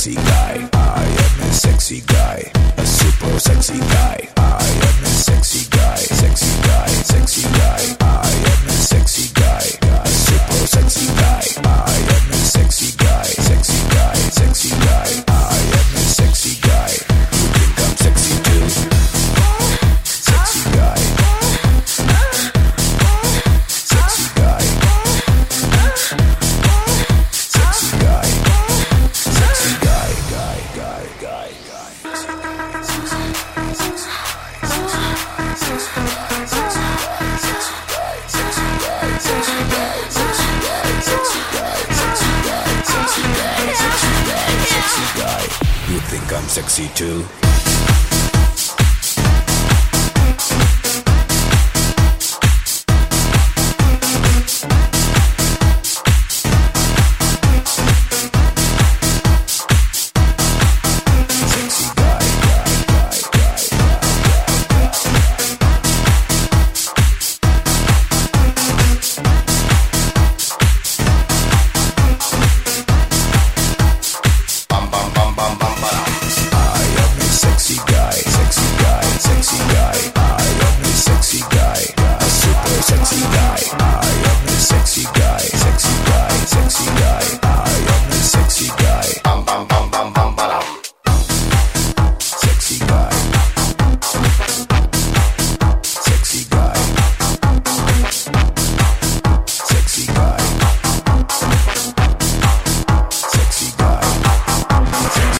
sexy guy. I am a sexy guy. A super sexy guy. I am a sexy guy. Sexy guy. Sexy guy. I am a sexy guy. A super sexy guy. I am a sexy guy. Sexy guy. Sexy guy. I am a sexy guy. You think I'm sexy too? Sexy guy. Sexy guy. Sexy guy. Sexy guy. Guy. You think I'm sexy too?